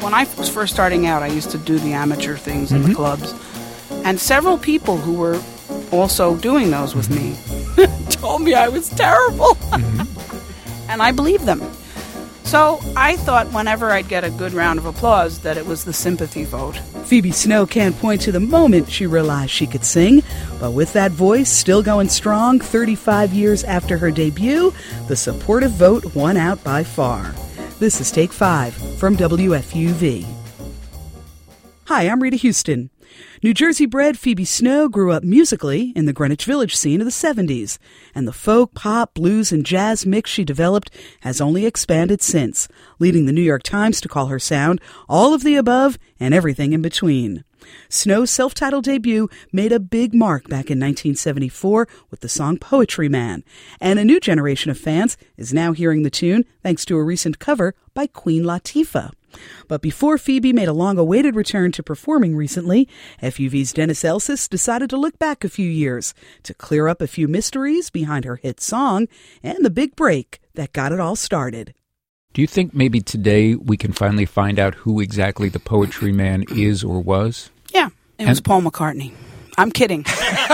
when I was first starting out, I used to do the amateur things in the clubs. And several people who were also doing those with me told me I was terrible. And I believed them. So I thought whenever I'd get a good round of applause that it was the sympathy vote. Phoebe Snow can't point to the moment she realized she could sing, but with that voice still going strong 35 years after her debut, the supportive vote won out by far. This is Take 5 from WFUV. Hi, I'm Rita Houston. New Jersey-bred Phoebe Snow grew up musically in the Greenwich Village scene of the 70s, and the folk, pop, blues, and jazz mix she developed has only expanded since, leading the New York Times to call her sound all of the above and everything in between. Snow's self-titled debut made a big mark back in 1974 with the song Poetry Man, and a new generation of fans is now hearing the tune thanks to a recent cover by Queen Latifah. But before Phoebe made a long-awaited return to performing recently, FUV's Dennis Elsas decided to look back a few years to clear up a few mysteries behind her hit song and the big break that got it all started. Do you think maybe today we can finally find out who exactly the Poetry Man is or was? Yeah, it was Paul McCartney. I'm kidding.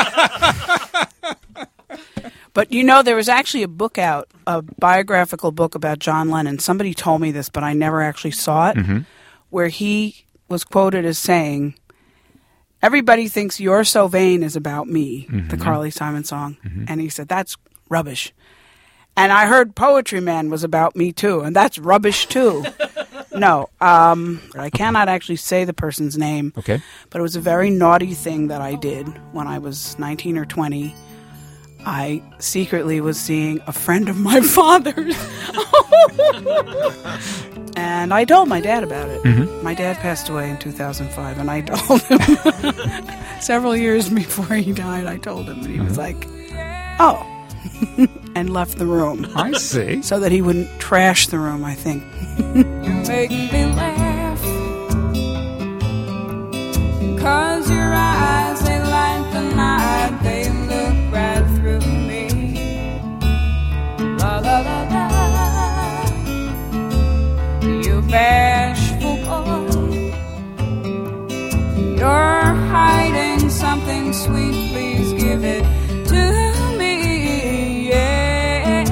But, there was actually a book out, a biographical book about John Lennon. Somebody told me this, but I never actually saw it, where he was quoted as saying, "Everybody thinks You're So Vain is about me," the Carly Simon song. And he said, that's rubbish. And I heard Poetry Man was about me, too, and that's rubbish, too. No, I cannot actually say the person's name. Okay. But it was a very naughty thing that I did when I was 19 or 20. I secretly was seeing a friend of my father's. And I told my dad about it. My dad passed away in 2005, and I told him several years before he died, I told him, and he was like, oh, and left the room. I see. So that he wouldn't trash the room, I think. You make me laugh, 'cause your eyes, they light the night, they look right through me. La la la la. You bashful boy, you're hiding something sweet, please give it to me, yeah,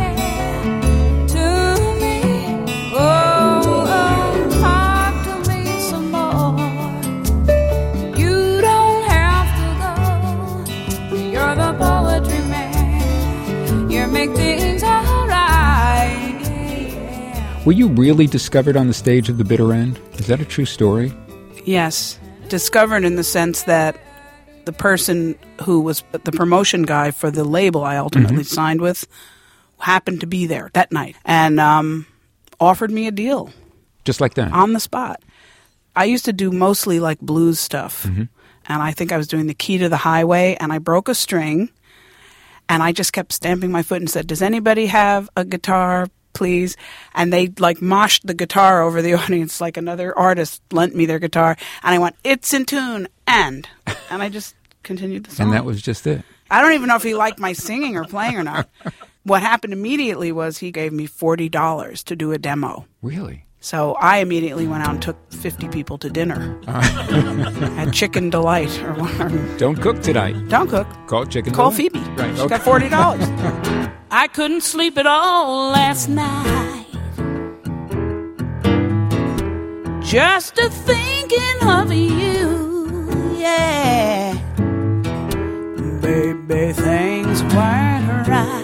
to me. Oh, talk to me some more. You don't have to go. You're the Poetry Man. You make things alright, yeah. Were you really discovered on the stage of The Bitter End? Is that a true story? Yes. Discovered in the sense that the person who was the promotion guy for the label I ultimately signed with happened to be there that night and offered me a deal. Just like that? On the spot. I used to do mostly like blues stuff. And I think I was doing the Key to the Highway, and I broke a string, and I just kept stamping my foot and said, does anybody have a guitar, please? And they like moshed the guitar over the audience like another artist lent me their guitar, and I went, it's in tune, and I just continued the song. And that was just it? I don't even know if he liked my singing or playing or not. What happened immediately was he gave me $40 to do a demo. Really? So I immediately went out and took 50 people to dinner. Had Chicken Delight or whatever. Don't cook tonight. Don't cook. Call Chicken Call Delight. Phoebe. Right. She got $40. I couldn't sleep at all last night, just a thinking of you, yeah. Baby, things weren't right.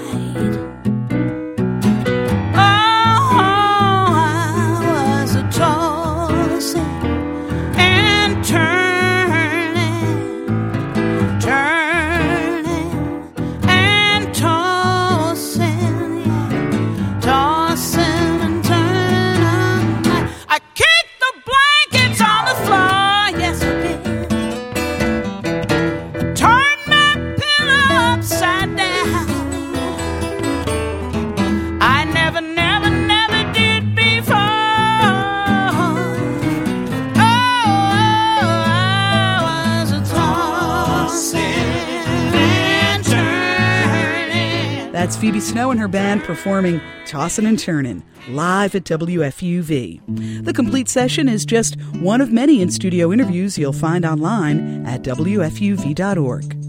Turn my pillow upside down. That's Phoebe Snow and her band performing Tossin' and Turnin' live at WFUV. The complete session is just one of many in-studio interviews you'll find online at WFUV.org.